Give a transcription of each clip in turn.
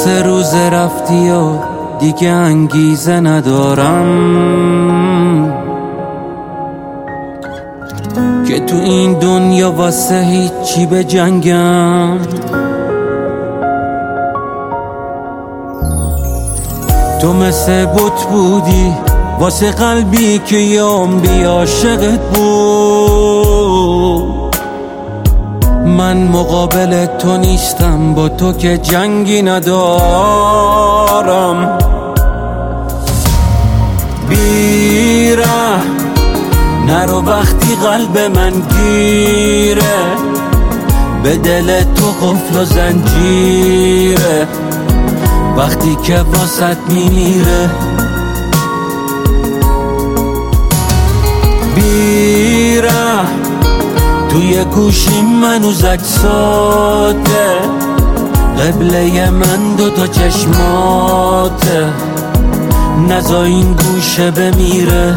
3 روز رفتی و دیگه انگیزه ندارم که تو این دنیا واسه هیچی به جنگم. تو مثل بت بودی واسه قلبی که یه عمری عاشقت بود. من مقابل تو نیستم، با تو که جنگی ندارم. بیره نرو وقتی قلب من گیره، به دل تو قفل و زنجیره وقتی که واسط میمیره. بیره توی گوشیم منوز اجساته، قبله من 2 تا چشماته، نزا این گوشه بمیره.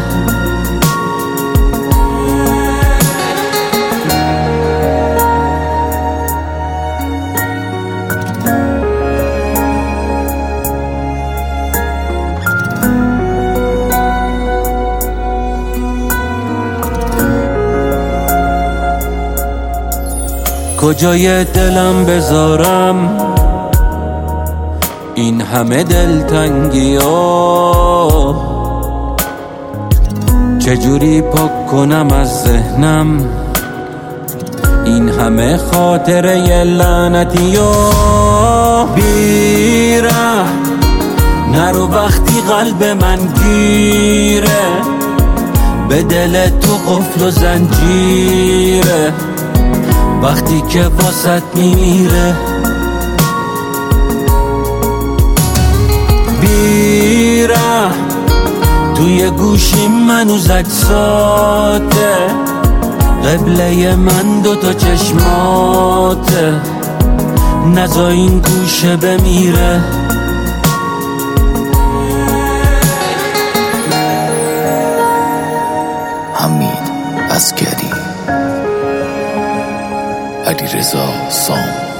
کجای دلم بذارم این همه دلتنگی ها؟ چجوری پاک کنم از ذهنم این همه خاطره لعنتی ها؟ بیره نرو وقتی قلب من گیره، به دل تو قفل و زنجیره وقتی که واسط میمیره. بیره توی گوشیم منوز اجساته، قبله من 2 تا چشماته، نزا این گوشه بمیره. حمید عسکری، علیرضا سام.